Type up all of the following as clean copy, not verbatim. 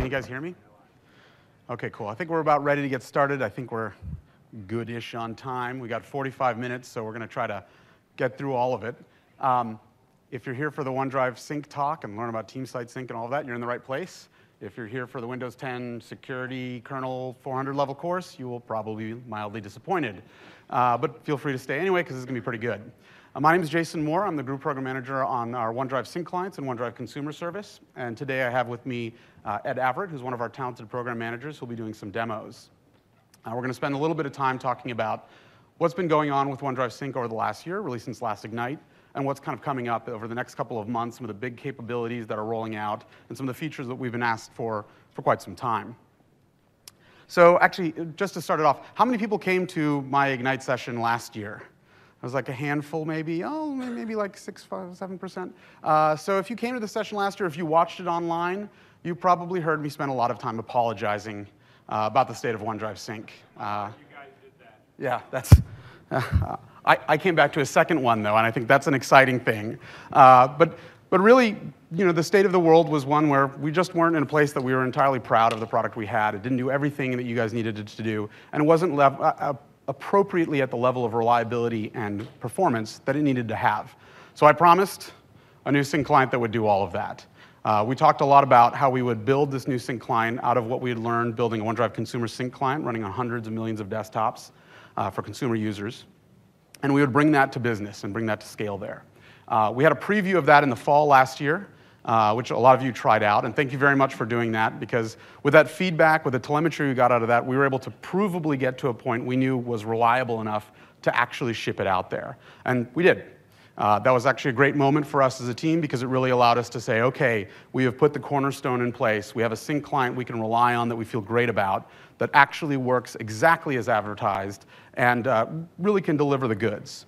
you guys hear me? Okay, cool. I think we're about ready to get started. I think we're good-ish on time. We got 45 minutes, so we're going to try to get through all of it. If you're here for the OneDrive Sync talk and learn about Team Site Sync and all of that, you're in the right place. If you're here for the Windows 10 Security Kernel 400 level course, you will probably be mildly disappointed. But feel free to stay anyway, because this is going to be pretty good. My name is Jason Moore. I'm the Group Program Manager on our OneDrive Sync clients and OneDrive Consumer Service. And today I have with me Ed Averett, who's one of our talented program managers, who'll be doing some demos. We're going to spend a little bit of time talking about what's been going on with OneDrive Sync over the last year, really since last Ignite, and what's kind of coming up over the next couple of months, some of the big capabilities that are rolling out, and some of the features that we've been asked for quite some time. So actually, just to start it off, how many people came to my Ignite session last year? It was like a handful, maybe. Oh, maybe like 6, 5, 7%. So if you came to the session last year, if you watched it online, you probably heard me spend a lot of time apologizing about the state of OneDrive Sync. You guys did that. Yeah, that's. I came back to a second one though, and I think that's an exciting thing. But really, you know, the state of the world was one where we just weren't in a place that we were entirely proud of the product we had. It didn't do everything that you guys needed it to do, and it wasn't appropriately at the level of reliability and performance that it needed to have. So I promised a new sync client that would do all of that. We talked a lot about how we would build this new sync client out of what we had learned building a OneDrive Consumer Sync client running on hundreds of millions of desktops for consumer users. And we would bring that to business and bring that to scale there. We had a preview of that in the fall last year, which a lot of you tried out, and thank you very much for doing that, because with that feedback, with the telemetry we got out of that, we were able to provably get to a point we knew was reliable enough to actually ship it out there. And we did. That was actually a great moment for us as a team, because it really allowed us to say, okay, we have put the cornerstone in place. We have a sync client we can rely on that we feel great about, that actually works exactly as advertised, and really can deliver the goods.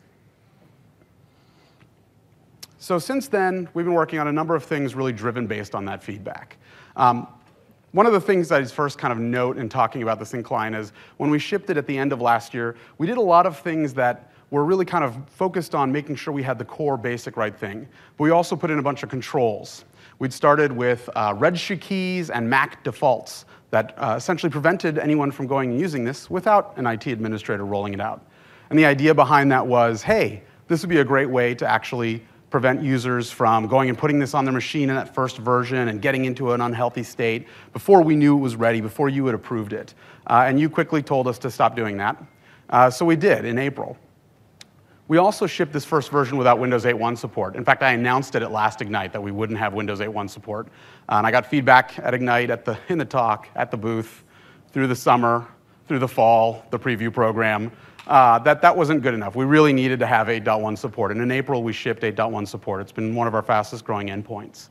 So since then, we've been working on a number of things really driven based on that feedback. One of the things that is first kind of note in talking about the sync client is when we shipped it at the end of last year, we did a lot of things that were really kind of focused on making sure we had the core basic right thing. But we also put in a bunch of controls. We'd started with registry keys and MAC defaults that essentially prevented anyone from going and using this without an IT administrator rolling it out. And the idea behind that was, hey, this would be a great way to actually prevent users from going and putting this on their machine in that first version and getting into an unhealthy state before we knew it was ready, before you had approved it. And you quickly told us to stop doing that. So we did in April. We also shipped this first version without Windows 8.1 support. In fact, I announced it at last Ignite that we wouldn't have Windows 8.1 support. And I got feedback at Ignite, in the talk, at the booth, through the summer, through the fall, the preview program, that wasn't good enough. We really needed to have 8.1 support. And in April, we shipped 8.1 support. It's been one of our fastest growing endpoints.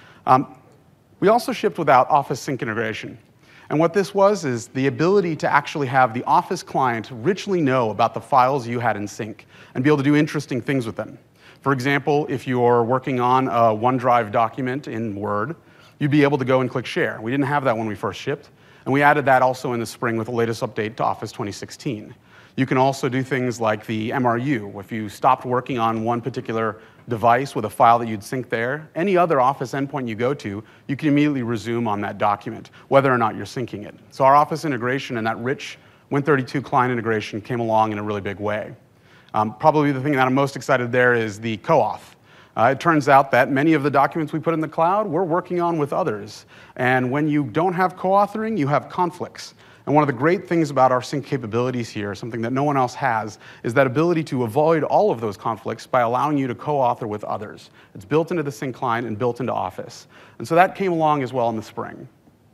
We also shipped without Office Sync integration. And what this was is the ability to actually have the Office client richly know about the files you had in sync and be able to do interesting things with them. For example, if you're working on a OneDrive document in Word, you'd be able to go and click Share. We didn't have that when we first shipped, and we added that also in the spring with the latest update to Office 2016. You can also do things like the MRU. If you stopped working on one particular device with a file that you'd sync there, any other Office endpoint you go to, you can immediately resume on that document, whether or not you're syncing it. So our Office integration and that rich Win32 client integration came along in a really big way. Probably the thing that I'm most excited there is the co-auth. It turns out that many of the documents we put in the cloud, we're working on with others. And when you don't have co-authoring, you have conflicts. And one of the great things about our sync capabilities here, something that no one else has, is that ability to avoid all of those conflicts by allowing you to co-author with others. It's built into the sync client and built into Office. And so that came along as well in the spring.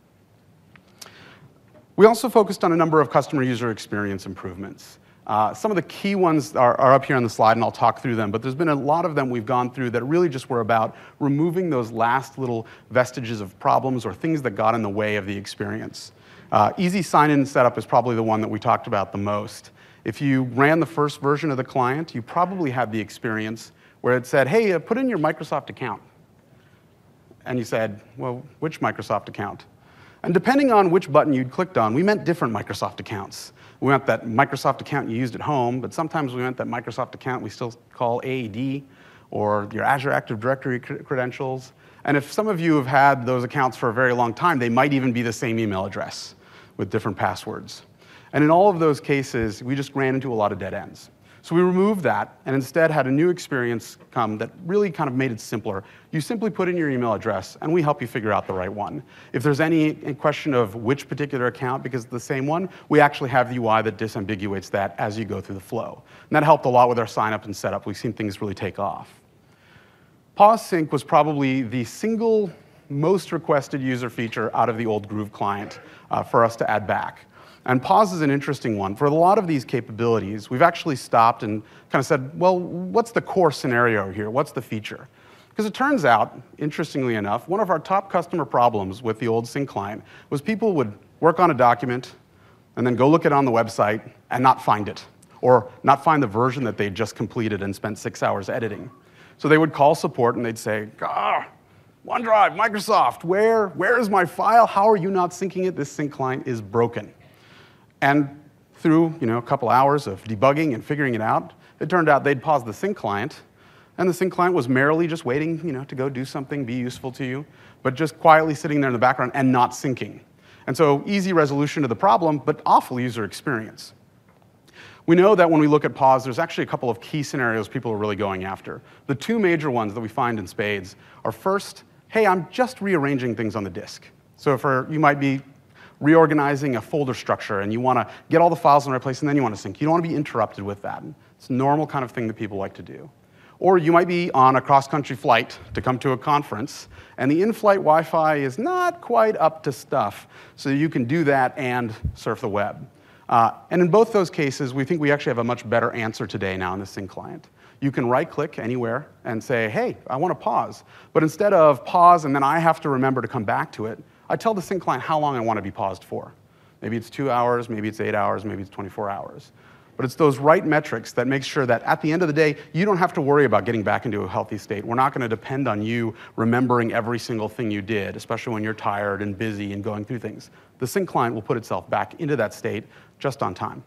We also focused on a number of customer user experience improvements. Some of the key ones are up here on the slide, and I'll talk through them, but there's been a lot of them we've gone through that really just were about removing those last little vestiges of problems or things that got in the way of the experience. Easy sign-in setup is probably the one that we talked about the most. If you ran the first version of the client, you probably had the experience where it said, hey, put in your Microsoft account. And you said, well, which Microsoft account? And depending on which button you'd clicked on, we meant different Microsoft accounts. We meant that Microsoft account you used at home, but sometimes we meant that Microsoft account we still call AAD, or your Azure Active Directory credentials. And if some of you have had those accounts for a very long time, they might even be the same email address with different passwords. And in all of those cases, we just ran into a lot of dead ends. So we removed that and instead had a new experience come that really kind of made it simpler. You simply put in your email address and we help you figure out the right one. If there's any question of which particular account, because it's the same one, we actually have the UI that disambiguates that as you go through the flow. And that helped a lot with our sign up and setup. We've seen things really take off. Pause Sync was probably the single most requested user feature out of the old Groove client for us to add back. And pause is an interesting one. For a lot of these capabilities, we've actually stopped and kind of said, well, what's the core scenario here? What's the feature? Because it turns out, interestingly enough, one of our top customer problems with the old Sync client was people would work on a document and then go look it on the website and not find it, or not find the version that they just completed and spent 6 hours editing. So they would call support and they'd say, OneDrive, Microsoft, where is my file? How are you not syncing it? This Sync client is broken. And through a couple hours of debugging and figuring it out, it turned out they'd paused the Sync client, and the Sync client was merrily just waiting to go do something, be useful to you, but just quietly sitting there in the background and not syncing. And so easy resolution to the problem, but awful user experience. We know that when we look at pause, there's actually a couple of key scenarios people are really going after. The two major ones that we find in spades are first, hey, I'm just rearranging things on the disk. So you might be reorganizing a folder structure and you want to get all the files in the right place and then you want to sync. You don't want to be interrupted with that. It's a normal kind of thing that people like to do. Or you might be on a cross-country flight to come to a conference and the in-flight Wi-Fi is not quite up to stuff, so you can do that and surf the web. And in both those cases, we think we actually have a much better answer today now in the Sync client. You can right-click anywhere and say, hey, I want to pause. But instead of pause and then I have to remember to come back to it, I tell the Sync client how long I want to be paused for. Maybe it's 2 hours, maybe it's 8 hours, maybe it's 24 hours. But it's those right metrics that make sure that at the end of the day, you don't have to worry about getting back into a healthy state. We're not going to depend on you remembering every single thing you did, especially when you're tired and busy and going through things. The Sync client will put itself back into that state just on time.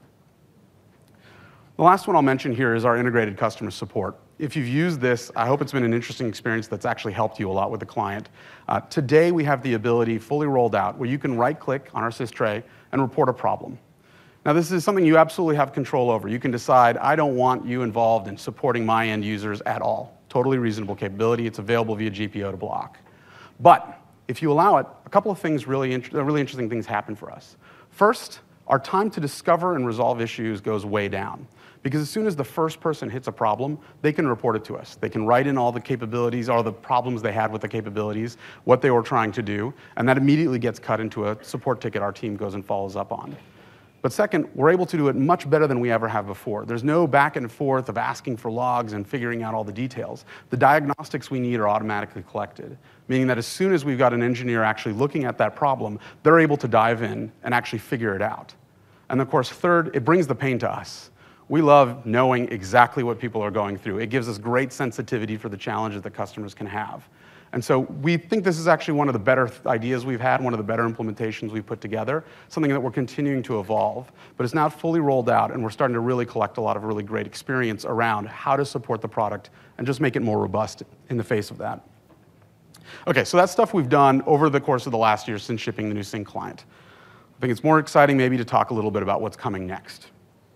The last one I'll mention here is our integrated customer support. If you've used this, I hope it's been an interesting experience that's actually helped you a lot with the client. Today, we have the ability fully rolled out where you can right-click on our sys tray and report a problem. Now, this is something you absolutely have control over. You can decide, I don't want you involved in supporting my end users at all. Totally reasonable capability. It's available via GPO to block. But if you allow it, a couple of things really interesting things happen for us. First, our time to discover and resolve issues goes way down. Because as soon as the first person hits a problem, they can report it to us. They can write in all the capabilities, all the problems they had with the capabilities, what they were trying to do, and that immediately gets cut into a support ticket our team goes and follows up on. But second, we're able to do it much better than we ever have before. There's no back and forth of asking for logs and figuring out all the details. The diagnostics we need are automatically collected, meaning that as soon as we've got an engineer actually looking at that problem, they're able to dive in and actually figure it out. And of course, third, it brings the pain to us. We love knowing exactly what people are going through. It gives us great sensitivity for the challenges that customers can have. And so we think this is actually one of the better ideas we've had, one of the better implementations we've put together, something that we're continuing to evolve. But it's now fully rolled out, and we're starting to really collect a lot of really great experience around how to support the product and just make it more robust in the face of that. Okay, so that's stuff we've done over the course of the last year since shipping the new Sync client. I think it's more exciting maybe to talk a little bit about what's coming next.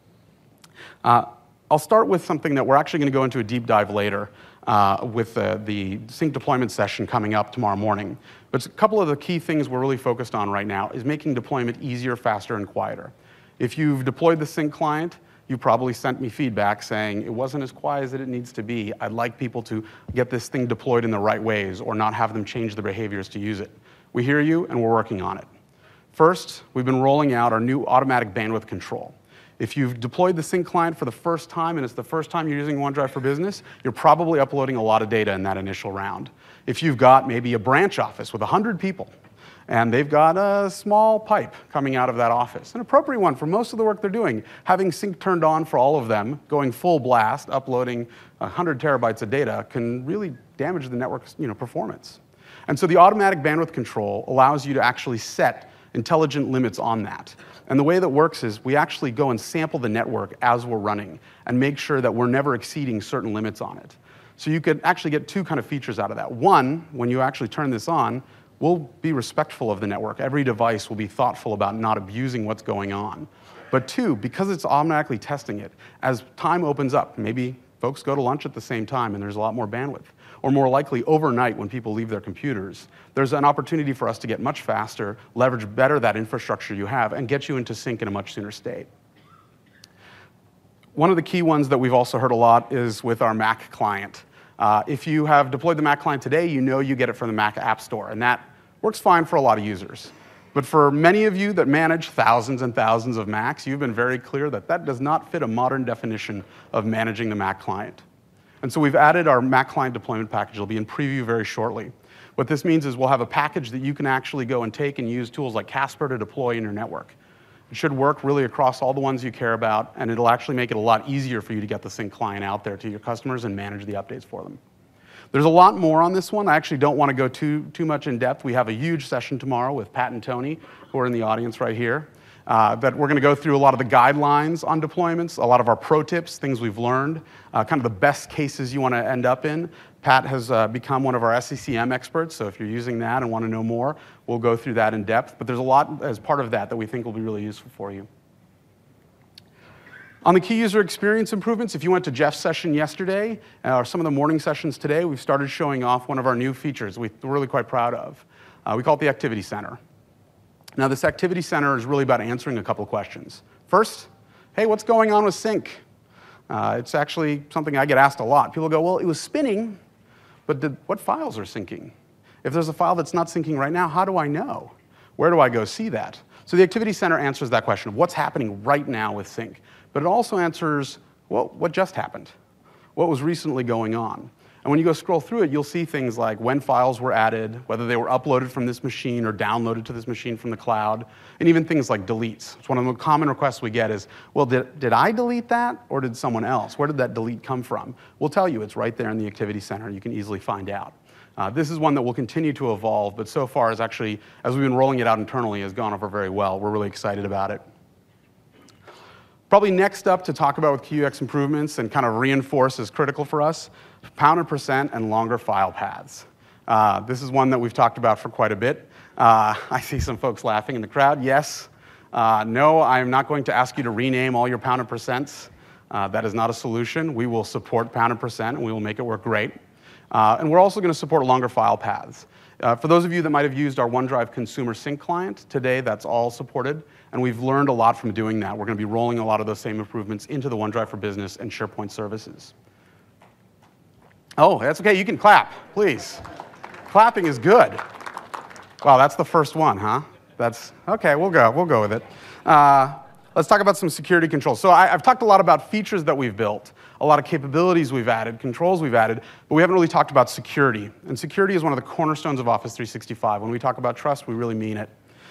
I'll start with something that we're actually going to go into a deep dive later with the Sync deployment session coming up tomorrow morning. But a couple of the key things we're really focused on right now is making deployment easier, faster, and quieter. If you've deployed the Sync client, you probably sent me feedback saying it wasn't as quiet as it needs to be. I'd like people to get this thing deployed in the right ways or not have them change their behaviors to use it. We hear you, and we're working on it. First, we've been rolling out our new automatic bandwidth control. If you've deployed the Sync client for the first time and it's the first time you're using OneDrive for Business, you're probably uploading a lot of data in that initial round. If you've got maybe a branch office with 100 people and they've got a small pipe coming out of that office, an appropriate one for most of the work they're doing, having Sync turned on for all of them, going full blast, uploading 100 terabytes of data can really damage the network's performance. And so the automatic bandwidth control allows you to actually set intelligent limits on that. And the way that works is we actually go and sample the network as we're running and make sure that we're never exceeding certain limits on it. So you could actually get two kind of features out of that. One, when you actually turn this on, we'll be respectful of the network. Every device will be thoughtful about not abusing what's going on. But two, because it's automatically testing it, as time opens up, maybe folks go to lunch at the same time and there's a lot more bandwidth. Or more likely, overnight when people leave their computers, there's an opportunity for us to get much faster, leverage better that infrastructure you have, and get you into sync in a much sooner state. One of the key ones that we've also heard a lot is with our Mac client. If you have deployed the Mac client today, you know you get it from the Mac App Store, and that works fine for a lot of users. But for many of you that manage thousands and thousands of Macs, you've been very clear that that does not fit a modern definition of managing the Mac client. And so we've added our Mac client deployment package. It'll be in preview very shortly. What this means is we'll have a package that you can actually go and take and use tools like Casper to deploy in your network. It should work really across all the ones you care about, and it'll actually make it a lot easier for you to get the Sync client out there to your customers and manage the updates for them. There's a lot more on this one. I actually don't want to go too much in depth. We have a huge session tomorrow with Pat and Tony, who are in the audience right here. But we're going to go through a lot of the guidelines on deployments, a lot of our pro tips, things we've learned, kind of the best cases you want to end up in. Pat has become one of our SCCM experts, so if you're using that and want to know more, we'll go through that in depth. But there's a lot as part of that that we think will be really useful for you. On the key user experience improvements, if you went to Jeff's session yesterday, or some of the morning sessions today, we've started showing off one of our new features we're really quite proud of. We call it the Activity Center. Now, this Activity Center is really about answering a couple of questions. First, hey, what's going on with Sync? It's actually something I get asked a lot. People go, well, it was spinning, but what files are syncing? If there's a file that's not syncing right now, how do I know? Where do I go see that? So the Activity Center answers that question of what's happening right now with Sync. But it also answers, well, what just happened? What was recently going on? And when you go scroll through it, you'll see things like when files were added, whether they were uploaded from this machine or downloaded to this machine from the cloud, and even things like deletes. It's one of the common requests we get is, well, did I delete that or did someone else? Where did that delete come from? We'll tell you. It's right there in the Activity Center. You can easily find out. This is one that will continue to evolve, but so far is actually, as we've been rolling it out internally, has gone over very well. We're really excited about it. Probably next up to talk about with QUX improvements and kind of reinforce is critical for us, pound and percent and longer file paths. This is one that we've talked about for quite a bit. I see some folks laughing in the crowd. Yes. No, I'm not going to ask you to rename all your pound and percents. That is not a solution. We will support pound and percent, and we will make it work great. And we're also going to support longer file paths. For those of you that might have used our OneDrive Consumer Sync client, today that's all supported, and we've learned a lot from doing that. We're going to be rolling a lot of those same improvements into the OneDrive for Business and SharePoint services. Oh, that's okay. You can clap, please. Clapping is good. Wow, that's the first one, huh? That's okay. We'll go with it. Let's talk about some security controls. So I've talked a lot about features that we've built, a lot of capabilities we've added, controls we've added, but we haven't really talked about security. And security is one of the cornerstones of Office 365. When we talk about trust, we really mean it.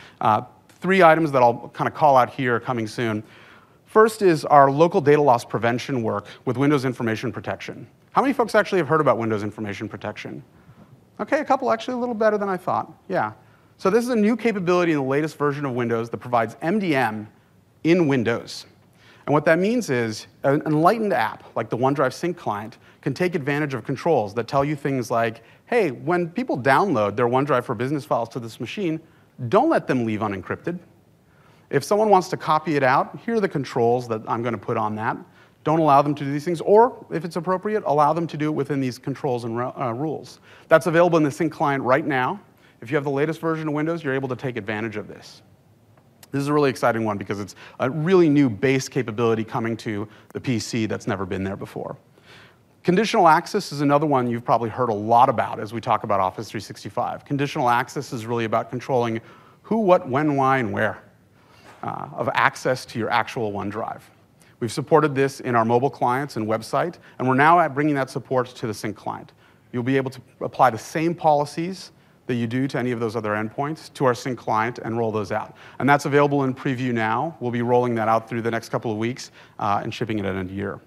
3 items that I'll kind of call out here coming soon. First is our local data loss prevention work with Windows Information Protection. How many folks actually have heard about Windows Information Protection? Okay, a couple, actually a little better than I thought. Yeah. So this is a new capability in the latest version of Windows that provides MDM in Windows. And what that means is an enlightened app, like the OneDrive Sync client, can take advantage of controls that tell you things like, hey, when people download their OneDrive for Business files to this machine, don't let them leave unencrypted. If someone wants to copy it out, here are the controls that I'm going to put on that. Don't allow them to do these things, or if it's appropriate, allow them to do it within these controls and rules. That's available in the Sync client right now. If you have the latest version of Windows, you're able to take advantage of this. This is a really exciting one because it's a really new base capability coming to the PC that's never been there before. Conditional access is another one you've probably heard a lot about as we talk about Office 365. Conditional access is really about controlling who, what, when, why, and where of access to your actual OneDrive. We've supported this in our mobile clients and website, and we're now bringing that support to the Sync client. You'll be able to apply the same policies that you do to any of those other endpoints to our Sync client and roll those out. And that's available in preview now. We'll be rolling that out through the next couple of weeks and shipping it at end of year.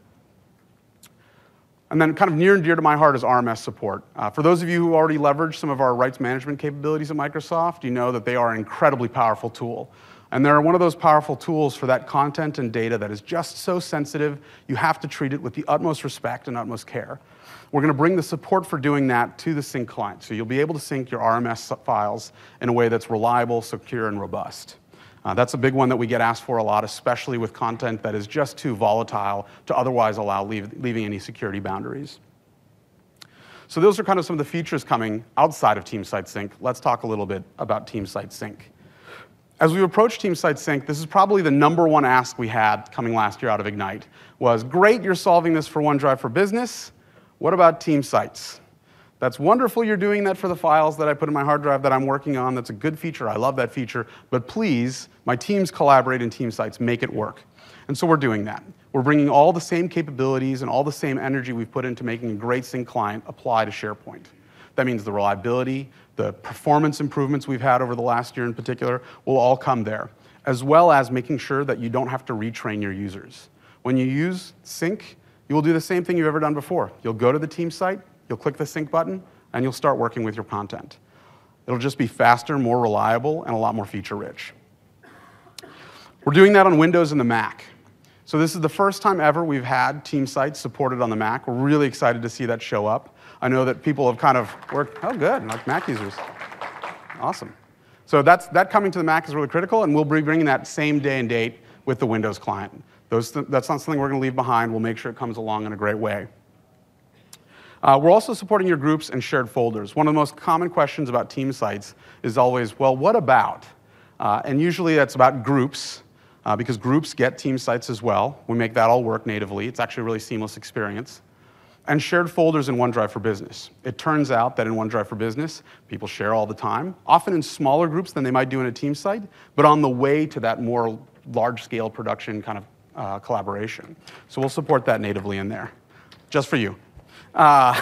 And then kind of near and dear to my heart is RMS support. For those of you who already leverage some of our rights management capabilities at Microsoft, you know that they are an incredibly powerful tool. And they're one of those powerful tools for that content and data that is just so sensitive, you have to treat it with the utmost respect and utmost care. we're going to bring the support for doing that to the sync client. So you'll be able to sync your RMS files in a way that's reliable, secure, and robust. That's a big one that we get asked for a lot, especially with content that is just too volatile to otherwise allow leaving any security boundaries. So those are kind of some of the features coming outside of Team Site Sync. Let's talk a little bit about Team Site Sync. As we approach Team Site Sync, this is probably the #1 ask we had coming last year out of Ignite, was great, you're solving this for OneDrive for Business. What about Team Sites? That's wonderful you're doing that for the files that I put in my hard drive that I'm working on. That's a good feature. I love that feature. But please, my teams collaborate in Team Sites. Make it work. And so we're doing that. We're bringing all the same capabilities and all the same energy we've put into making a great sync client apply to SharePoint. That means the reliability, the performance improvements we've had over the last year in particular will all come there, as well as making sure that you don't have to retrain your users. When you use sync, you will do the same thing you've ever done before. You'll go to the team site, you'll click the sync button, and you'll start working with your content. It'll just be faster, more reliable, and a lot more feature-rich. We're doing that on Windows and the Mac. So this is the first time ever we've had Team Sites supported on the Mac. We're really excited to see that show up. I know that people have kind of worked, oh good, like Mac users. Awesome. So that coming to the Mac is really critical, and we'll be bringing that same day and date with the Windows client. That's not something we're going to leave behind. We'll make sure it comes along in a great way. We're also supporting your groups and shared folders. One of the most common questions about Team Sites is always, well, what about? And usually that's about groups, because groups get Team Sites as well. We make that all work natively. It's actually a really seamless experience. And shared folders in OneDrive for Business. It turns out that in OneDrive for Business, people share all the time, often in smaller groups than they might do in a team site, but on the way to that more large-scale production kind of collaboration. So we'll support that natively in there, just for you. That's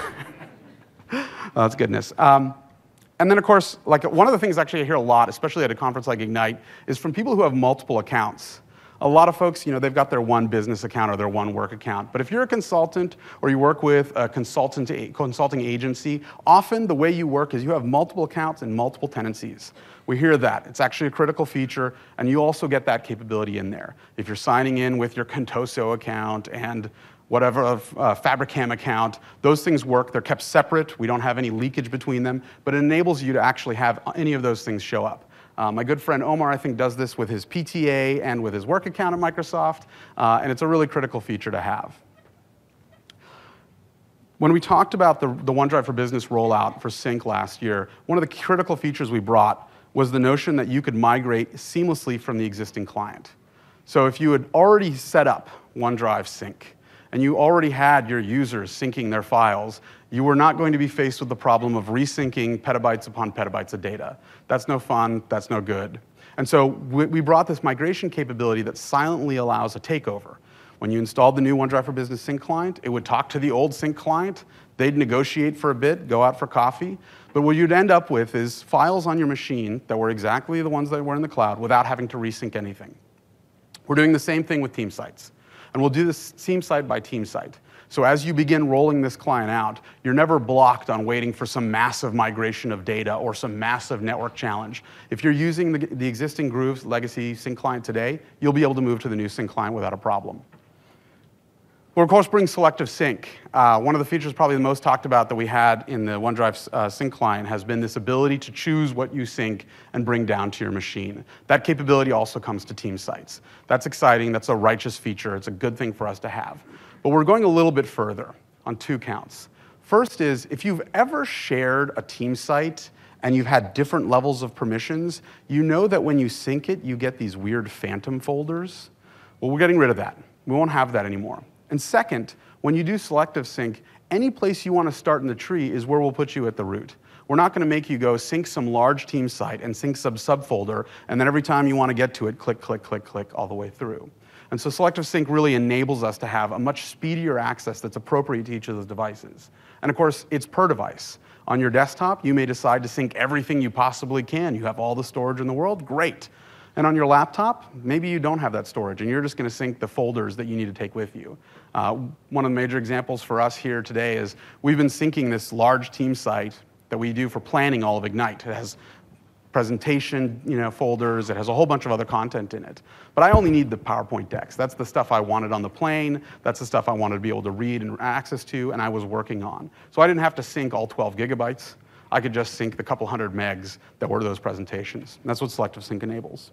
goodness. And then, of course, like one of the things actually I hear a lot, especially at a conference like Ignite, is from people who have multiple accounts. A lot of folks, they've got their one business account or their one work account. But if you're a consultant or you work with a consulting agency, often the way you work is you have multiple accounts and multiple tenancies. We hear that. It's actually a critical feature, and you also get that capability in there. If you're signing in with your Contoso account and whatever Fabricam account, those things work. They're kept separate. We don't have any leakage between them, but it enables you to actually have any of those things show up. My good friend Omar, I think, does this with his PTA and with his work account at Microsoft, and it's a really critical feature to have. When we talked about the OneDrive for Business rollout for Sync last year, one of the critical features we brought was the notion that you could migrate seamlessly from the existing client. So if you had already set up OneDrive Sync, and you already had your users syncing their files, you were not going to be faced with the problem of resyncing petabytes upon petabytes of data. That's no fun, that's no good. And so we brought this migration capability that silently allows a takeover. When you installed the new OneDrive for Business Sync client, it would talk to the old Sync client, they'd negotiate for a bit, go out for coffee, but what you'd end up with is files on your machine that were exactly the ones that were in the cloud without having to resync anything. We're doing the same thing with Team Sites. And we'll do this team site by team site. So as you begin rolling this client out, you're never blocked on waiting for some massive migration of data or some massive network challenge. If you're using the existing Groove's legacy Sync client today, you'll be able to move to the new Sync client without a problem. We'll, of course, bring selective sync. One of the features probably the most talked about that we had in the OneDrive Sync client has been this ability to choose what you sync and bring down to your machine. That capability also comes to team sites. That's exciting. That's a righteous feature. It's a good thing for us to have. But we're going a little bit further on 2 counts. First is, if you've ever shared a team site and you've had different levels of permissions, you know that when you sync it, you get these weird phantom folders. Well, we're getting rid of that. We won't have that anymore. And second, when you do selective sync, any place you want to start in the tree is where we'll put you at the root. We're not going to make you go sync some large team site and sync some subfolder, and then every time you want to get to it, click, click, click, click all the way through. And so selective sync really enables us to have a much speedier access that's appropriate to each of those devices. And of course, it's per device. On your desktop, you may decide to sync everything you possibly can. You have all the storage in the world, great. And on your laptop, maybe you don't have that storage, and you're just going to sync the folders that you need to take with you. One of the major examples for us here today is we've been syncing this large team site that we do for planning all of Ignite. It has presentation, folders. It has a whole bunch of other content in it. But I only need the PowerPoint decks. That's the stuff I wanted on the plane. That's the stuff I wanted to be able to read and access to, and I was working on. So I didn't have to sync all 12 gigabytes. I could just sync the couple hundred megs that were those presentations. And that's what Selective Sync enables.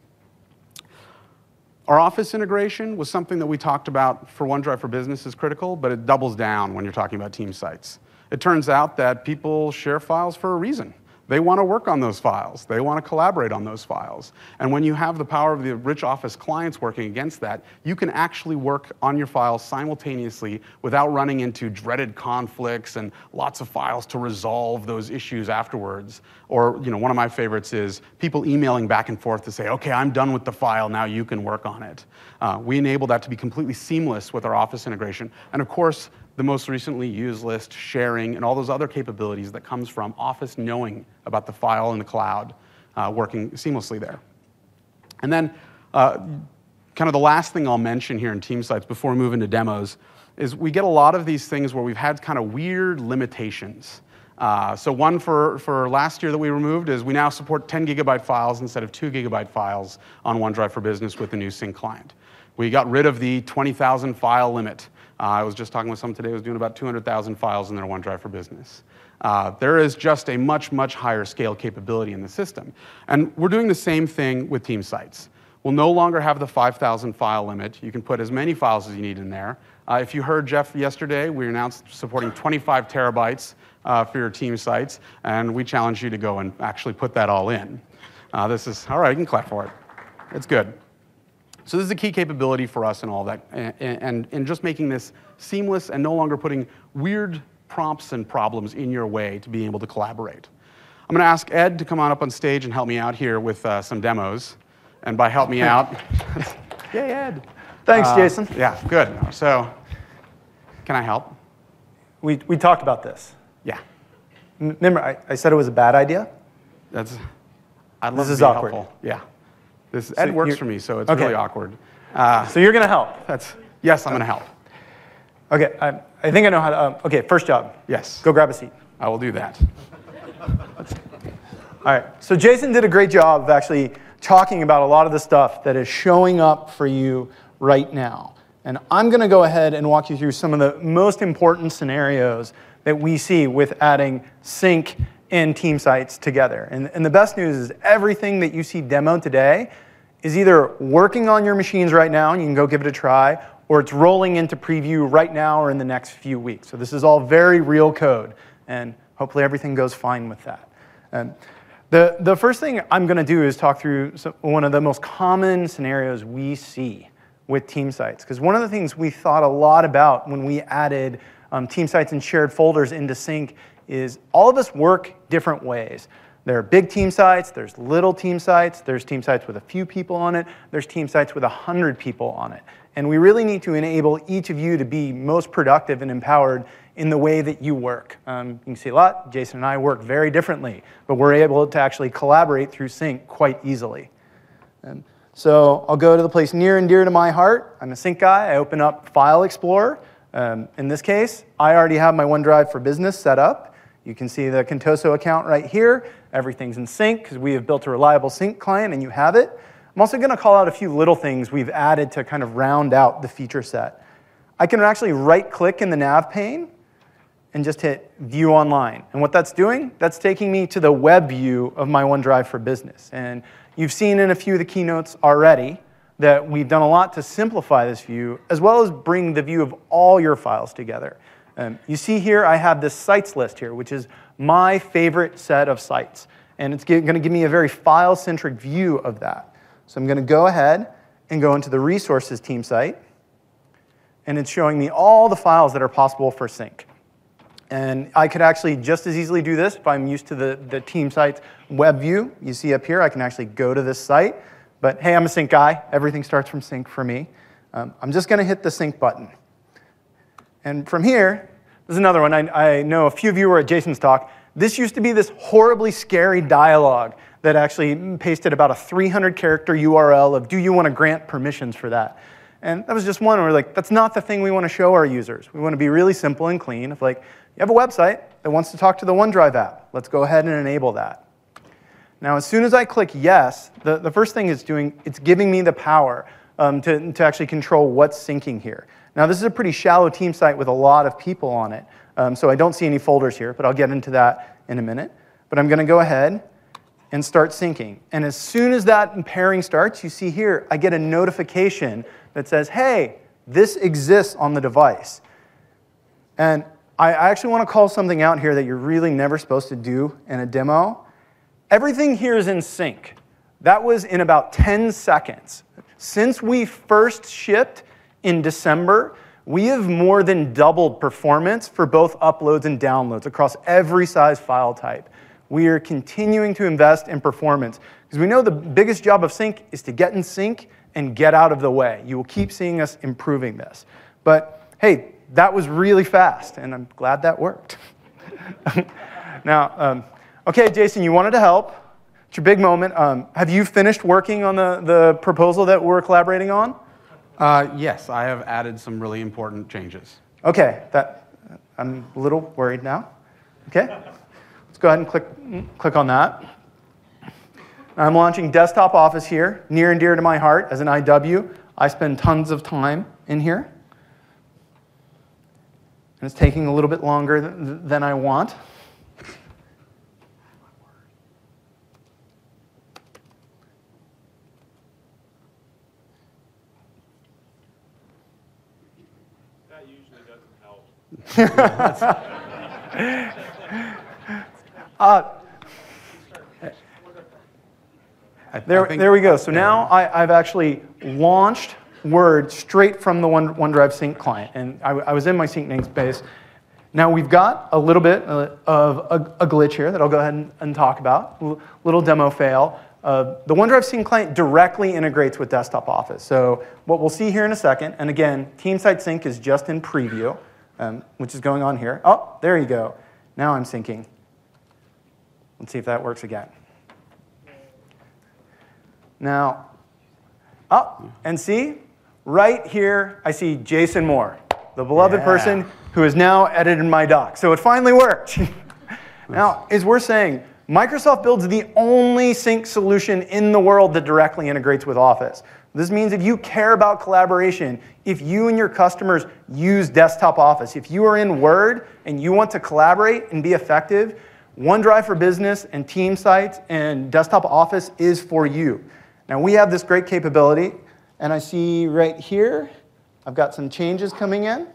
Our Office integration was something that we talked about for OneDrive for Business is critical, but it doubles down when you're talking about team sites. It turns out that people share files for a reason. They want to work on those files. They want to collaborate on those files. And when you have the power of the rich Office clients working against that, you can actually work on your files simultaneously without running into dreaded conflicts and lots of files to resolve those issues afterwards. Or, one of my favorites is people emailing back and forth to say, okay, I'm done with the file, now you can work on it. We enable that to be completely seamless with our Office integration. And of course, the most recently used list, sharing, and all those other capabilities that comes from Office knowing about the file in the cloud, working seamlessly there. And then kind of the last thing I'll mention here in team sites before we move into demos is we get a lot of these things where we've had kind of weird limitations. So one for last year that we removed is we now support 10 gigabyte files instead of 2 gigabyte files on OneDrive for Business with the new Sync client. We got rid of the 20,000 file limit. I was just talking with someone today who was doing about 200,000 files in their OneDrive for Business. There is just a much, much higher scale capability in the system. And we're doing the same thing with team sites. We'll no longer have the 5,000 file limit. You can put as many files as you need in there. If you heard Jeff yesterday, we announced supporting 25 terabytes for your team sites, and we challenge you to go and actually put that all in. All right, you can clap for it. It's good. So this is a key capability for us and all that, and just making this seamless and no longer putting weird prompts and problems in your way to be able to collaborate. I'm going to ask Ed to come on up on stage and help me out here with some demos. And by help me out, yay, Ed. Thanks, Jason. Yeah, good. So, can I help? We talked about this. Yeah. Remember, I said it was a bad idea? I'd love to is be awkward. helpful. Yeah. Ed works for me, so it's really awkward. So you're going to help? Yes, I'm going to help. Okay, I think I know how to. Okay, first job. Yes. Go grab a seat. I will do that. All right, so Jason did a great job of actually talking about a lot of the stuff that is showing up for you right now. And I'm going to go ahead and walk you through some of the most important scenarios that we see with adding Sync and team sites together. And the best news is everything that you see demoed today is either working on your machines right now, and you can go give it a try, or it's rolling into preview right now or in the next few weeks. So this is all very real code, and hopefully everything goes fine with that. The first thing I'm going to do is talk through one of the most common scenarios we see with team sites. Because one of the things we thought a lot about when we added team sites and shared folders into Sync is all of us work different ways. There are big team sites, there's little team sites, there's team sites with a few people on it, there's team sites with 100 people on it. And we really need to enable each of you to be most productive and empowered in the way that you work. You can see a lot. Jason and I work very differently, but we're able to actually collaborate through Sync quite easily. So I'll go to the place near and dear to my heart. I'm a Sync guy. I open up File Explorer. In this case, I already have my OneDrive for Business set up. You can see the Contoso account right here. Everything's in sync because we have built a reliable Sync client, and you have it. I'm also going to call out a few little things we've added to kind of round out the feature set. I can actually right-click in the nav pane and just hit View Online. And what that's doing, that's taking me to the web view of my OneDrive for Business. And you've seen in a few of the keynotes already that we've done a lot to simplify this view, as well as bring the view of all your files together. You see here, I have this sites list here, which is my favorite set of sites. And it's going to give me a very file-centric view of that. So I'm going to go ahead and go into the Resources team site. And it's showing me all the files that are possible for Sync. And I could actually just as easily do this if I'm used to the team site's web view. You see up here, I can actually go to this site. But hey, I'm a Sync guy. Everything starts from Sync for me. I'm just going to hit the Sync button. And from here, there's another one. I know a few of you were at Jason's talk. This used to be this horribly scary dialogue that actually pasted about a 300-character URL of, do you want to grant permissions for that? And that was just one where we're like, that's not the thing we want to show our users. We want to be really simple and clean. If like, you have a website that wants to talk to the OneDrive app, let's go ahead and enable that. Now, as soon as I click yes, the first thing it's giving me the power to actually control what's syncing here. Now, this is a pretty shallow team site with a lot of people on it, so I don't see any folders here, but I'll get into that in a minute. But I'm going to go ahead and start syncing. And as soon as that pairing starts, you see here, I get a notification that says, hey, this exists on the device. And I actually want to call something out here that you're really never supposed to do in a demo. Everything here is in sync. That was in about 10 seconds. Since we first shipped in December, we have more than doubled performance for both uploads and downloads across every size file type. We are continuing to invest in performance because we know the biggest job of sync is to get in sync and get out of the way. You will keep seeing us improving this. But hey, that was really fast, and I'm glad that worked. Now, okay, Jason, you wanted to help. It's your big moment. Have you finished working on the proposal that we're collaborating on? Yes, I have added some really important changes. Okay, I'm a little worried now. Okay, let's go ahead and click on that. I'm launching Desktop Office here, near and dear to my heart. As an IW, I spend tons of time in here. And it's taking a little bit longer than I want. That usually doesn't help. There we go. So now I've actually launched Word straight from the OneDrive Sync client. And I was in my sync namespace. Now we've got a little bit of a glitch here that I'll go ahead and talk about. Little demo fail. The OneDrive Sync client directly integrates with Desktop Office. So what we'll see here in a second, and again, Team Site Sync is just in preview, which is going on here. Oh, there you go. Now I'm syncing. Let's see if that works again. Now, and see, right here, I see Jason Moore, the beloved person who has now edited my doc. So it finally worked. Now, as we're saying, Microsoft builds the only sync solution in the world that directly integrates with Office. This means if you care about collaboration, if you and your customers use Desktop Office, if you are in Word and you want to collaborate and be effective, OneDrive for Business and Team Sites and Desktop Office is for you. Now, we have this great capability, and I see right here, I've got some changes coming in.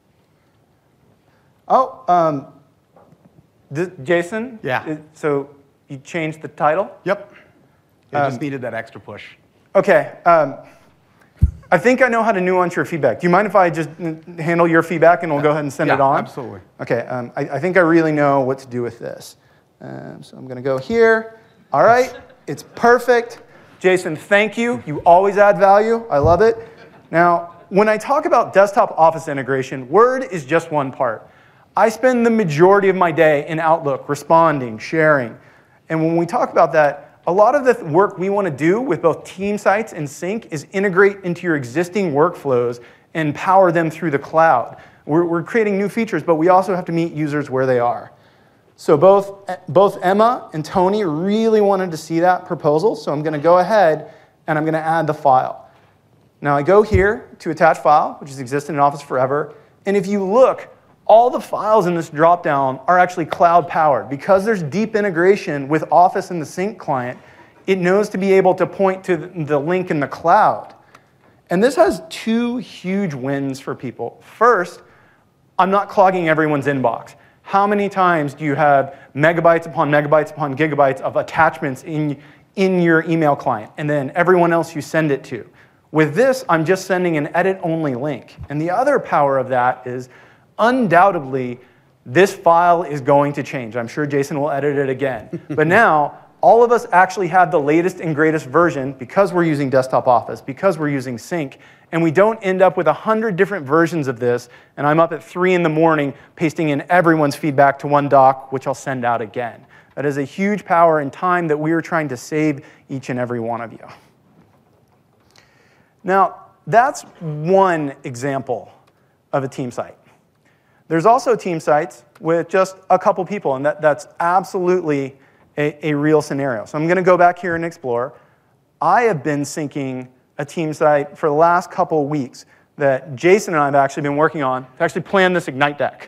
Oh, Jason? Yeah. So you changed the title? Yep. It just needed that extra push. Okay. I think I know how to nuance your feedback. Do you mind if I just handle your feedback and we'll go ahead and send it on? Absolutely. Okay. I think I really know what to do with this. So I'm going to go here. All right. It's perfect. Jason, thank you. You always add value. I love it. Now, when I talk about Desktop Office integration, Word is just one part. I spend the majority of my day in Outlook responding, sharing. And when we talk about that, a lot of the work we want to do with both Team Sites and Sync is integrate into your existing workflows and power them through the cloud. We're creating new features, but we also have to meet users where they are. So both Emma and Tony really wanted to see that proposal, so I'm going to go ahead and I'm going to add the file. Now I go here to attach file, which has existed in Office forever, and if you look, all the files in this dropdown are actually cloud-powered. Because there's deep integration with Office and the Sync client, it knows to be able to point to the link in the cloud. And this has two huge wins for people. First, I'm not clogging everyone's inbox. How many times do you have megabytes upon megabytes upon gigabytes of attachments in your email client, and then everyone else you send it to? With this, I'm just sending an edit-only link. And the other power of that is, undoubtedly, this file is going to change. I'm sure Jason will edit it again. But now, all of us actually have the latest and greatest version because we're using Desktop Office, because we're using Sync, and we don't end up with 100 different versions of this, and I'm up at 3 in the morning pasting in everyone's feedback to one doc, which I'll send out again. That is a huge power and time that we are trying to save each and every one of you. Now, that's one example of a team site. There's also team sites with just a couple people, and that's absolutely a real scenario. So I'm going to go back here and explore. I have been syncing a team site for the last couple of weeks that Jason and I have actually been working on to actually plan this Ignite deck.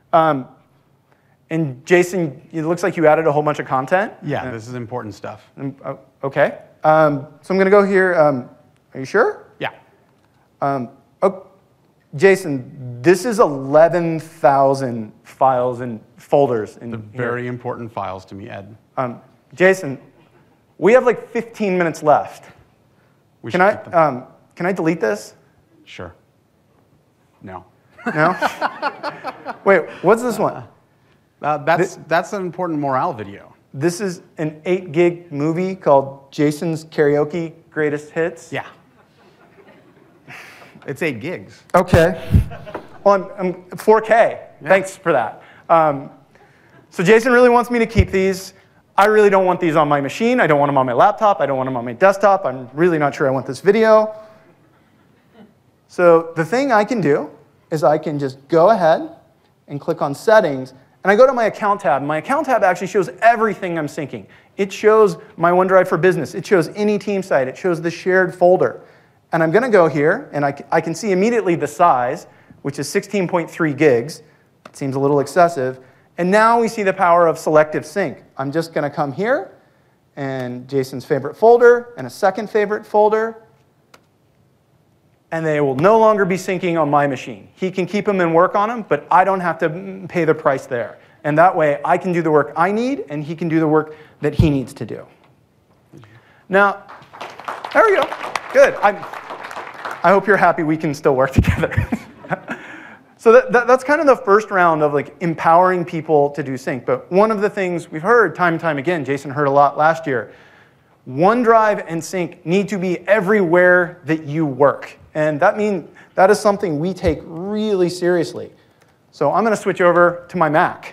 And Jason, it looks like you added a whole bunch of content. Yeah, this is important stuff. Okay. So I'm going to go here. Are you sure? Yeah. Jason, this is 11,000 files and folders in The very important files to me, Ed. Jason, we have like 15 minutes left. We Can should keep them. I delete this? Sure. No. No? Wait, what's this one? That's an important morale video. This is an 8 gig movie called Jason's Karaoke Greatest Hits. Yeah. It's 8 gigs. Okay. Well, I'm 4K. Yeah. Thanks for that. So Jason really wants me to keep these. I really don't want these on my machine. I don't want them on my laptop. I don't want them on my desktop. I'm really not sure I want this video. So the thing I can do is I can just go ahead and click on Settings, and I go to my Account tab. My Account tab actually shows everything I'm syncing. It shows my OneDrive for Business. It shows any team site. It shows the shared folder. And I'm going to go here, and I can see immediately the size, which is 16.3 gigs. It seems a little excessive. And now we see the power of selective sync. I'm just going to come here, and Jason's favorite folder, and a second favorite folder, and they will no longer be syncing on my machine. He can keep them and work on them, but I don't have to pay the price there. And that way, I can do the work I need, and he can do the work that he needs to do. Now, there we go. Good. I hope you're happy we can still work together. So that's kind of the first round of like empowering people to do sync. But one of the things we've heard time and time again, Jason heard a lot last year, OneDrive and sync need to be everywhere that you work. And that is something we take really seriously. So I'm going to switch over to my Mac.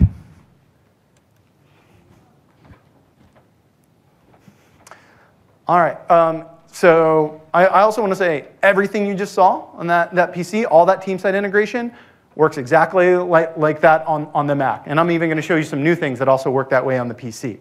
All right. So I also want to say everything you just saw on that PC, all that team site integration, works exactly like that on the Mac. And I'm even going to show you some new things that also work that way on the PC.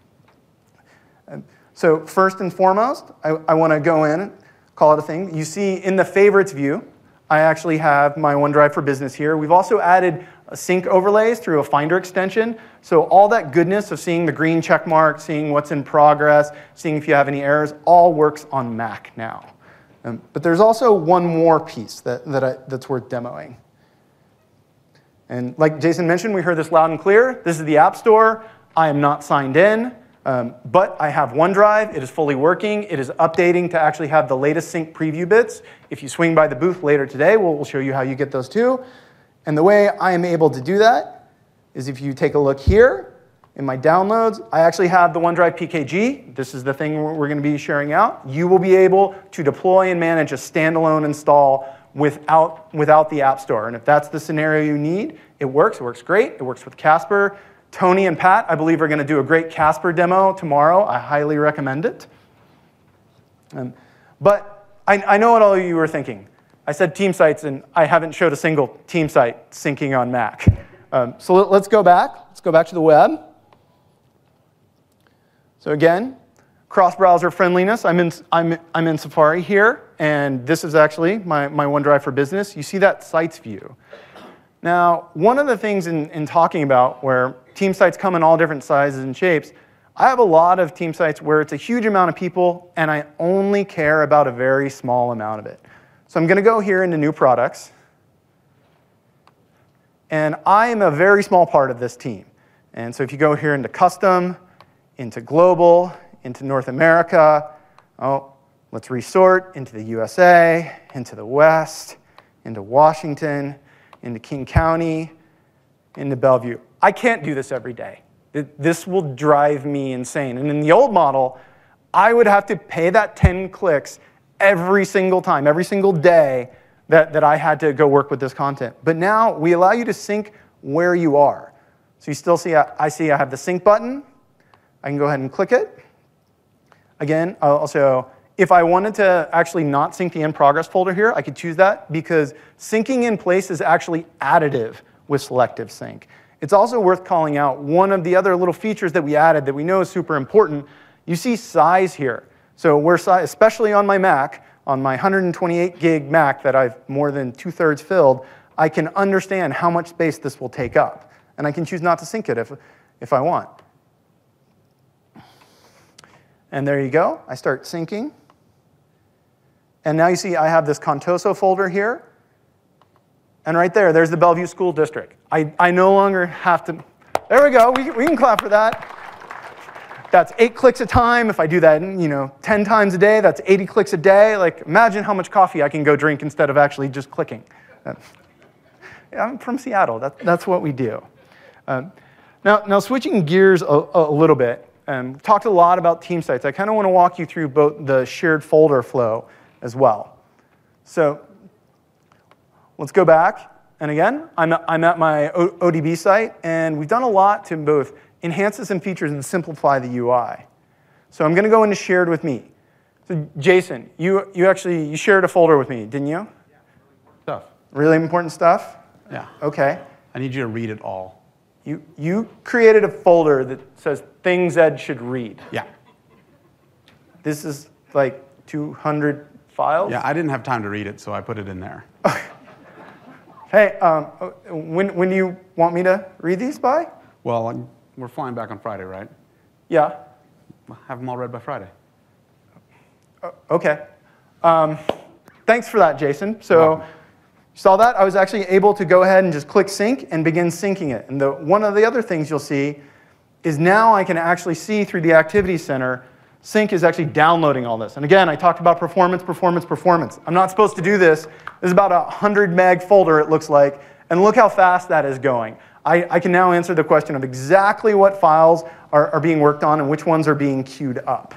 So first and foremost, I want to go in, call it a thing. You see in the favorites view, I actually have my OneDrive for Business here. We've also added sync overlays through a Finder extension. So all that goodness of seeing the green check mark, seeing what's in progress, seeing if you have any errors, all works on Mac now. But there's also one more piece that's worth demoing. And like Jason mentioned, we heard this loud and clear. This is the App Store. I am not signed in, but I have OneDrive. It is fully working. It is updating to actually have the latest sync preview bits. If you swing by the booth later today, we'll show you how you get those too. And the way I am able to do that is if you take a look here in my downloads, I actually have the OneDrive PKG. This is the thing we're going to be sharing out. You will be able to deploy and manage a standalone install without the App Store. And if that's the scenario you need, it works. It works great. It works with Casper. Tony and Pat, I believe, are going to do a great Casper demo tomorrow. I highly recommend it. But I know what all of you were thinking. I said team sites, and I haven't showed a single team site syncing on Mac. So let's go back. Let's go back to the web. So again, cross-browser friendliness. I'm in Safari here, and this is actually my OneDrive for Business. You see that sites view. Now, one of the things in talking about where team sites come in all different sizes and shapes, I have a lot of team sites where it's a huge amount of people, and I only care about a very small amount of it. So I'm going to go here into New Products. And I am a very small part of this team. And so if you go here into Custom, into Global, into North America, let's resort into the USA, into the West, into Washington, into King County, into Bellevue. I can't do this every day. This will drive me insane. And in the old model, I would have to pay that 10 clicks every single time, every single day that I had to go work with this content. But now we allow you to sync where you are. So you still see, I have the sync button. I can go ahead and click it. Again, also, if I wanted to actually not sync the in-progress folder here, I could choose that because syncing in place is actually additive with selective sync. it's also worth calling out one of the other little features that we added that we know is super important. You see size here. So we're especially on my Mac, on my 128 gig Mac that I've more than 2/3 filled, I can understand how much space this will take up. And I can choose not to sync it if I want. And there you go. I start syncing. And now you see I have this Contoso folder here. And right there's the Bellevue School District. I no longer have to, there we go, we can clap for that. That's 8 clicks a time. If I do that 10 times a day, that's 80 clicks a day. Like, imagine how much coffee I can go drink instead of actually just clicking. I'm from Seattle, that's what we do. Now switching gears a little bit, we've talked a lot about team sites. I kind of want to walk you through both the shared folder flow as well. So let's go back. And again, I'm at my ODB site, and we've done a lot to both enhance some features and simplify the UI. So I'm going to go into shared with me. So Jason, you shared a folder with me, didn't you? Yeah, stuff. Really important stuff? Yeah. Okay. I need you to read it all. You created a folder that says things Ed should read. Yeah. This is like 200 files? Yeah, I didn't have time to read it, so I put it in there. Hey, when do you want me to read these by? Well, we're flying back on Friday, right? Yeah. I'll have them all read by Friday. Okay. Thanks for that, Jason. So, you saw that? I was actually able to go ahead and just click sync and begin syncing it. And one of the other things you'll see is now I can actually see through the Activity Center, Sync is actually downloading all this. And again, I talked about performance, performance, performance. I'm not supposed to do this. This is about a 100 meg folder, it looks like. And look how fast that is going. I can now answer the question of exactly what files are being worked on and which ones are being queued up.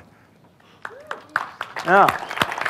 Now,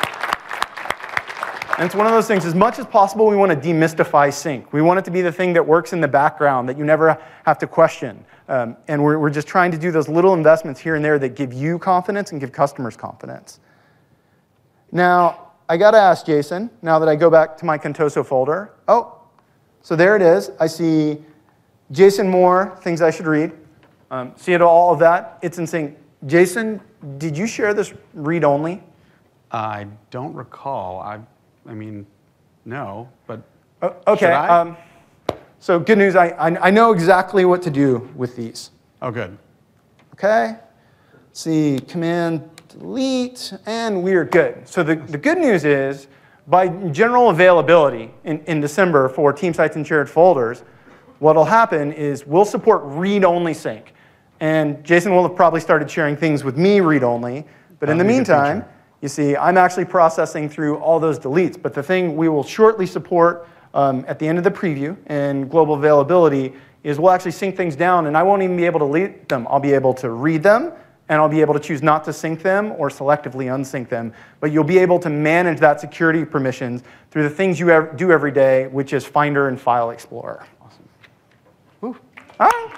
and it's one of those things, as much as possible, we want to demystify sync. We want it to be the thing that works in the background, that you never have to question. And we're just trying to do those little investments here and there that give you confidence and give customers confidence. Now, I got to ask Jason, now that I go back to my Contoso folder. Oh, so there it is. I see Jason Moore, things I should read. See it all of that? It's in sync. Jason, did you share this read-only? I don't recall. I mean, no, but Okay. should I? So good news, I know exactly what to do with these. Oh, good. Okay. Let's see, Command delete, and we're good. So the good news is, by general availability in December for team sites and shared folders, what'll happen is we'll support read-only sync. And Jason will have probably started sharing things with me read-only, but in the meantime, you see, I'm actually processing through all those deletes. But the thing we will shortly support at the end of the preview and global availability is we'll actually sync things down, and I won't even be able to delete them. I'll be able to read them, and I'll be able to choose not to sync them or selectively unsync them. But you'll be able to manage that security permissions through the things you do every day, which is Finder and File Explorer. Awesome. Ooh. All right.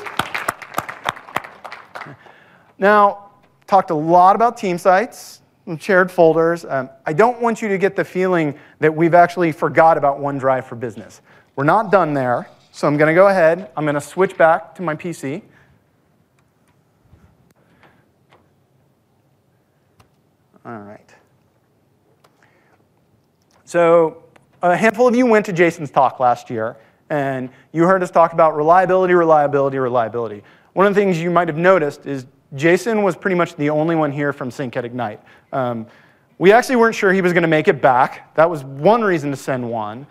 Now, talked a lot about team sites and shared folders. I don't want you to get the feeling that we've actually forgot about OneDrive for Business. We're not done there, so I'm going to go ahead. I'm going to switch back to my PC. All right. So a handful of you went to Jason's talk last year, and you heard us talk about reliability, reliability, reliability. One of the things you might have noticed is Jason was pretty much the only one here from Sync at Ignite. We actually weren't sure he was going to make it back. That was one reason to send one.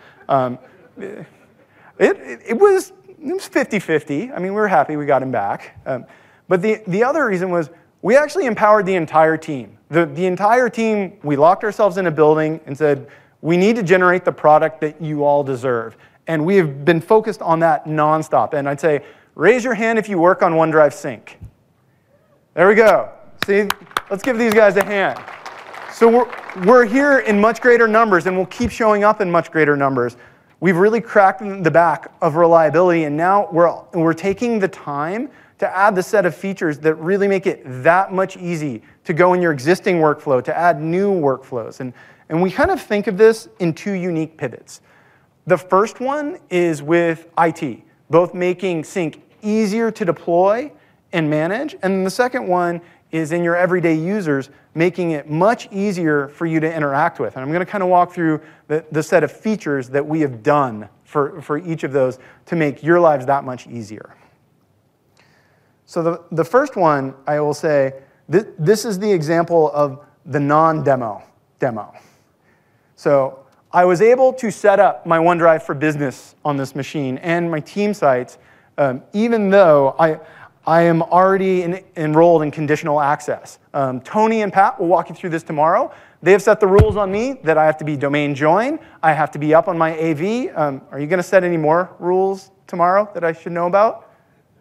It was 50-50. I mean, we were happy we got him back. But the other reason was we actually empowered the entire team. The entire team, we locked ourselves in a building and said, we need to generate the product that you all deserve. And we have been focused on that nonstop. And I'd say, raise your hand if you work on OneDrive Sync. There we go. See, let's give these guys a hand. So we're here in much greater numbers, and we'll keep showing up in much greater numbers. We've really cracked the back of reliability, and now we're taking the time to add the set of features that really make it that much easy to go in your existing workflow, to add new workflows. And we kind of think of this in two unique pivots. The first one is with IT. both making sync easier to deploy and manage. And then the second one is in your everyday users, making it much easier for you to interact with. And I'm going to kind of walk through the set of features that we have done for each of those to make your lives that much easier. So the first one, I will say, this is the example of the non-demo demo. So I was able to set up my OneDrive for Business on this machine and my team sites, even though I am already enrolled in conditional access. Tony and Pat will walk you through this tomorrow. They have set the rules on me that I have to be domain join. I have to be up on my AV. Are you going to set any more rules tomorrow that I should know about?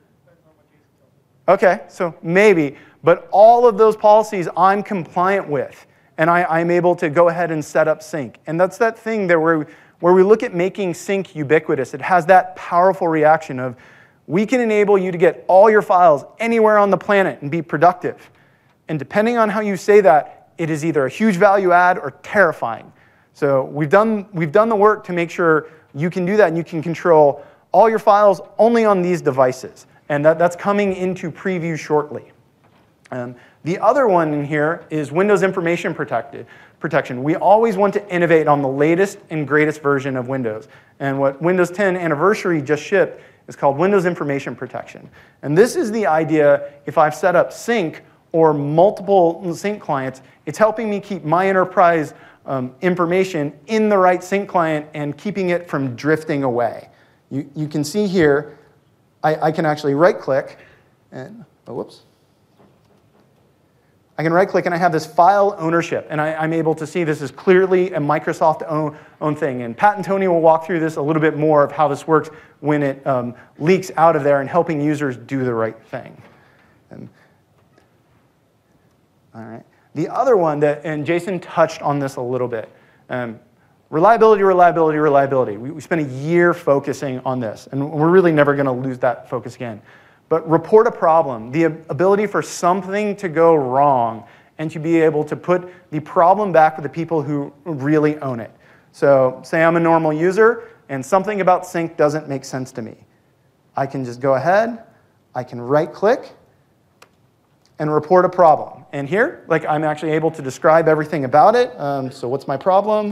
Okay, so maybe. But all of those policies I'm compliant with. And I'm able to go ahead and set up sync. And that's that thing that where we look at making sync ubiquitous. It has that powerful reaction of, we can enable you to get all your files anywhere on the planet and be productive. And depending on how you say that, it is either a huge value add or terrifying. So we've done the work to make sure you can do that and you can control all your files only on these devices. And that's coming into preview shortly. The other one in here is Windows Information Protection. We always want to innovate on the latest and greatest version of Windows. And what Windows 10 Anniversary just shipped is called Windows Information Protection. And this is the idea, if I've set up sync or multiple sync clients, it's helping me keep my enterprise information in the right sync client and keeping it from drifting away. You can see here, I can actually right-click and, whoops. I can right-click and I have this file ownership, and I'm able to see this is clearly a Microsoft-owned thing. And Pat and Tony will walk through this a little bit more of how this works when it leaks out of there and helping users do the right thing. All right. The other one and Jason touched on this a little bit, reliability, reliability, reliability. We spent a year focusing on this, and we're really never going to lose that focus again. But report a problem, the ability for something to go wrong and to be able to put the problem back with the people who really own it. So say I'm a normal user and something about sync doesn't make sense to me. I can just go ahead, I can right-click and report a problem. And here, I'm actually able to describe everything about it. So what's my problem?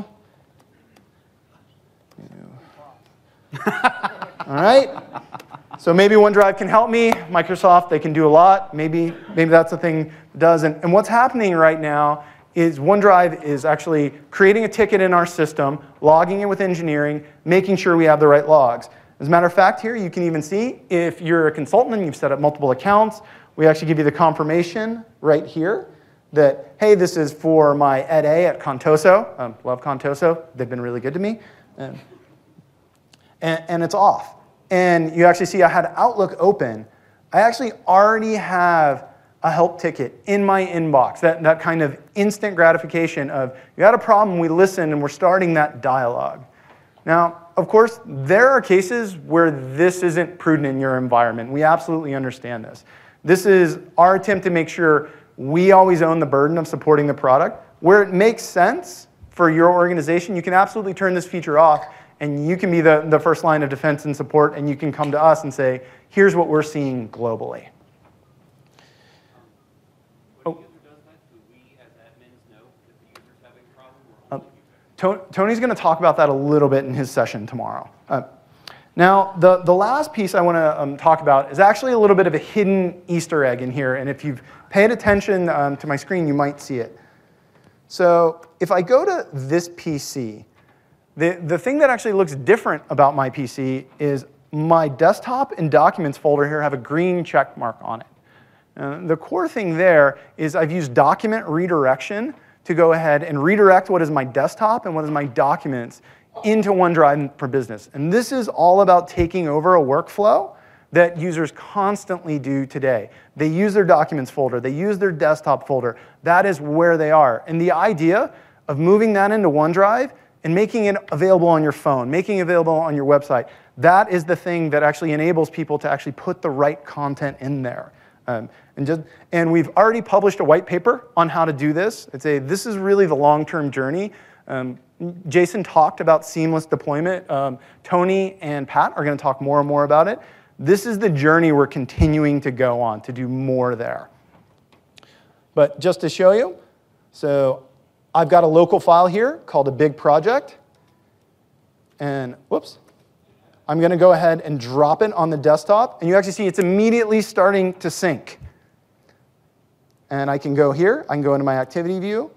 All right. So maybe OneDrive can help me. Microsoft, they can do a lot. Maybe that's the thing it does. And what's happening right now is OneDrive is actually creating a ticket in our system, logging it with engineering, making sure we have the right logs. As a matter of fact, here you can even see if you're a consultant and you've set up multiple accounts, we actually give you the confirmation right here that, hey, this is for my Ed A at Contoso. Love Contoso. They've been really good to me. And it's off. And you actually see I had Outlook open. I actually already have a help ticket in my inbox, that kind of instant gratification of, you had a problem, we listened, and we're starting that dialogue. Now, of course, there are cases where this isn't prudent in your environment. We absolutely understand this. This is our attempt to make sure we always own the burden of supporting the product. Where it makes sense for your organization, you can absolutely turn this feature off, and you can be the first line of defense and support, and you can come to us and say, here's what we're seeing globally. When a user does that, do we as admins know if the user's having a problem or only you? Tony's going to talk about that a little bit in his session tomorrow. Now, the last piece I want to talk about is actually a little bit of a hidden Easter egg in here, and if you've paid attention to my screen, you might see it. So if I go to this PC, the thing that actually looks different about my PC is my desktop and documents folder here have a green check mark on it. The core thing there is I've used document redirection to go ahead and redirect what is my desktop and what is my documents into OneDrive for Business. And this is all about taking over a workflow that users constantly do today. They use their documents folder, they use their desktop folder. That is where they are. And the idea of moving that into OneDrive and making it available on your phone, making it available on your website, that is the thing that actually enables people to actually put the right content in there. And we've already published a white paper on how to do this. This is really the long-term journey. Jason talked about seamless deployment. Tony and Pat are going to talk more and more about it. This is the journey we're continuing to go on to do more there. But just to show you, so I've got a local file here called a big project. And whoops, I'm going to go ahead and drop it on the desktop. And you actually see it's immediately starting to sync. And I can go here. I can go into my activity view.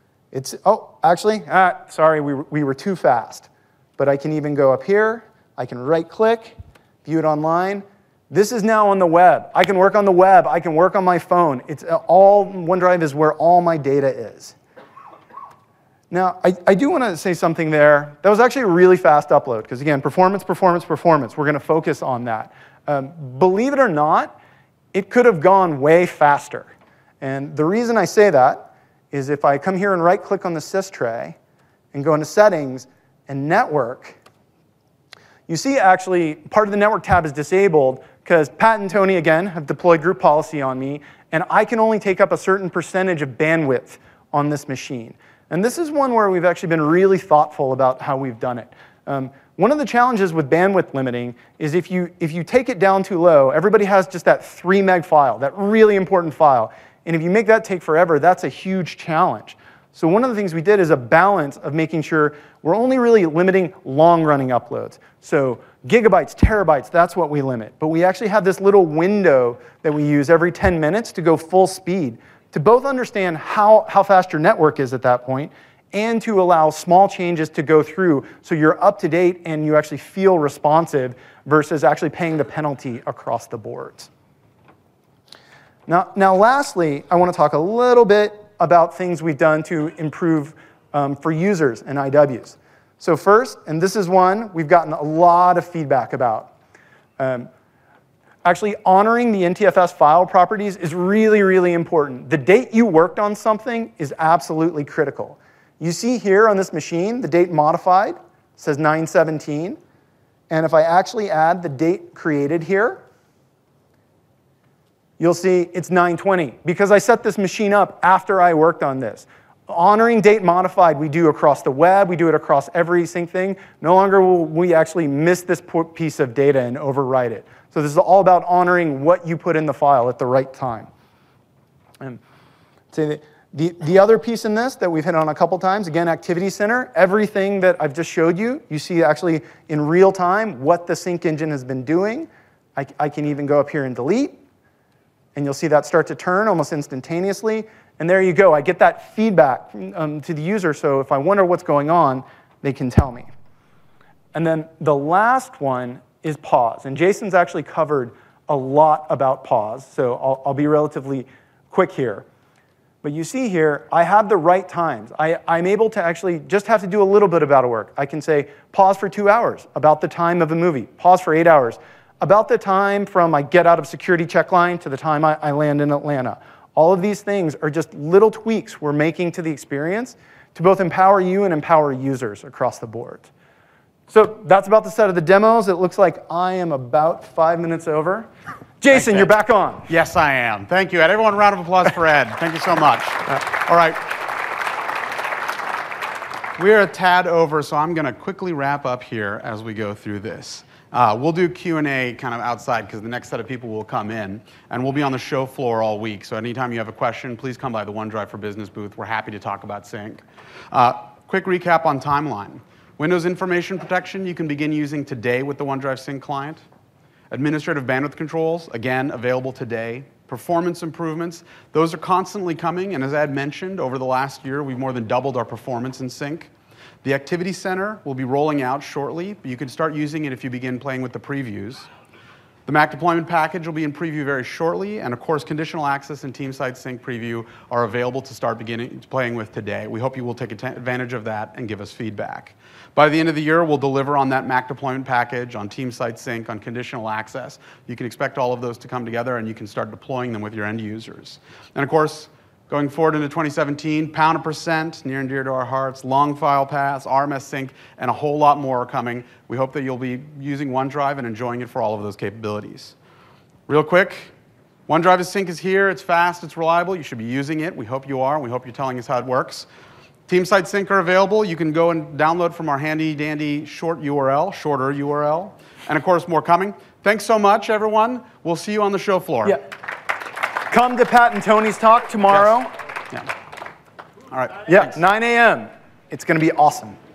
Sorry, we were too fast. But I can even go up here. I can right-click, view it online. This is now on the web. I can work on the web. I can work on my phone. It's all OneDrive is where all my data is. Now, I do want to say something there. That was actually a really fast upload, because again, performance, performance, performance. We're going to focus on that. Believe it or not, it could have gone way faster. And the reason I say that is if I come here and right-click on the sys tray and go into Settings and Network, you see actually part of the Network tab is disabled because Pat and Tony, again, have deployed group policy on me, and I can only take up a certain percentage of bandwidth on this machine. And this is one where we've actually been really thoughtful about how we've done it. One of the challenges with bandwidth limiting is if you take it down too low, everybody has just that 3 meg file, that really important file. And if you make that take forever, that's a huge challenge. So one of the things we did is a balance of making sure we're only really limiting long-running uploads. So gigabytes, terabytes, that's what we limit. But we actually have this little window that we use every 10 minutes to go full speed to both understand how fast your network is at that point and to allow small changes to go through so you're up to date and you actually feel responsive versus actually paying the penalty across the boards. Now lastly, I want to talk a little bit about things we've done to improve for users and IWs. So first, and this is one we've gotten a lot of feedback about, actually honoring the NTFS file properties is really, really important. The date you worked on something is absolutely critical. You see here on this machine, the date modified says 9/17. And if I actually add the date created here, you'll see it's 9/20 because I set this machine up after I worked on this. Honoring date modified we do across the web, we do it across every sync thing. No longer will we actually miss this piece of data and overwrite it. So this is all about honoring what you put in the file at the right time. And the other piece in this that we've hit on a couple times, again, Activity Center, everything that I've just showed you, you see actually in real time what the sync engine has been doing. I can even go up here and delete. And you'll see that start to turn almost instantaneously. And there you go. I get that feedback to the user, so if I wonder what's going on, they can tell me. And then the last one is pause. And Jason's actually covered a lot about pause, so I'll be relatively quick here. But you see here, I have the right times. I'm able to actually just have to do a little bit about work. I can say pause for 2 hours, about the time of a movie. Pause for 8 hours. About the time from I get out of security check line to the time I land in Atlanta. All of these things are just little tweaks we're making to the experience to both empower you and empower users across the board. So that's about the set of the demos. It looks like I am about 5 minutes over. Jason, you're back on. Yes, I am. Thank you, Ed. Everyone, a round of applause for Ed. Thank you so much. All right. We're a tad over, so I'm going to quickly wrap up here as we go through this. We'll do Q&A kind of outside because the next set of people will come in, and we'll be on the show floor all week. So anytime you have a question, please come by the OneDrive for Business booth. We're happy to talk about sync. Quick recap on timeline. Windows Information Protection you can begin using today with the OneDrive Sync client. Administrative bandwidth controls, again, available today. Performance improvements, those are constantly coming, and as Ed mentioned, over the last year, we've more than doubled our performance in sync. The Activity Center will be rolling out shortly, but you can start using it if you begin playing with the previews. The Mac Deployment Package will be in preview very shortly, and of course, Conditional Access and Team Side Sync Preview are available to start playing with today. We hope you will take advantage of that and give us feedback. By the end of the year, we'll deliver on that Mac Deployment Package, on Team Side Sync, on Conditional Access. You can expect all of those to come together, and you can start deploying them with your end users. And of course, going forward into 2017, Pound a Percent, near and dear to our hearts, long file paths, RMS Sync, and a whole lot more are coming. We hope that you'll be using OneDrive and enjoying it for all of those capabilities. Real quick, OneDrive Sync is here. It's fast. It's reliable. You should be using it. We hope you are. We hope you're telling us how it works. Team Site Sync are available. You can go and download from our handy dandy shorter URL. And of course, more coming. Thanks so much, everyone. We'll see you on the show floor. Yeah. Come to Pat and Tony's talk tomorrow. Yes. Yeah. All right. Yeah, 9 a.m. It's going to be awesome.